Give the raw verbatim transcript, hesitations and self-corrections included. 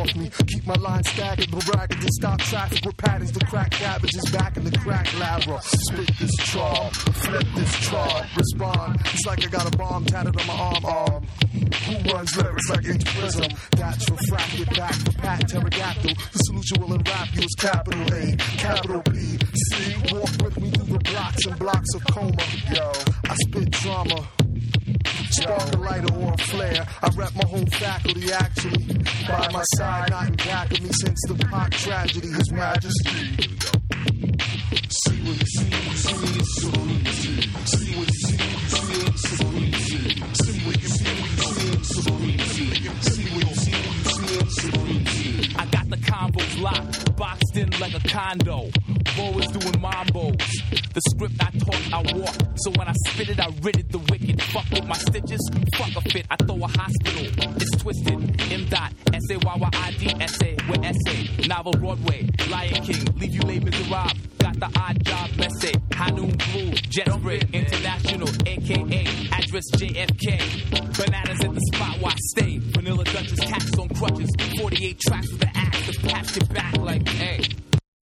off me. Keep my line staggered, but ragged to stop traffic with patterns to crack cabbages back in the crack lab. Spit this charm, flip this charm, respond. It's like I got a bomb tatted on my arm. arm. Who runs lyrics like H Prism? That's refracted back for Pat Pterodactyl. The solution will enwrap you as capital A, capital B, C. Walk with me through the blocks and blocks of coma. Yo, I spit drama. Spark a lighter or a flare. I rep my whole faculty actually. By my side, not in back of me since the Pac tragedy. His Majesty. See what you see, you see, see what you see. See what you see, you see, see what you see. See what you see, you see, see what you see. See what you see, you see, see what you see. I got the combos locked, boxed in like a condo. Bo is doing mambos. The script I talk, I walk. So when I spit it, I rid it the wicked. Fuck with my stitches, fuck a fit. I throw a hospital. It's twisted. M dot S A Y Y I D essay with essay. Novel Broadway, Lion King, leave you late miserable. Got the odd job message. Hanoon Blue, Jet Sprit International, aka address J F K. Bananas at the spot where I stay. Vanilla Duchess, cats on crutches. forty-eight tracks with the axe to patch it back like, hey.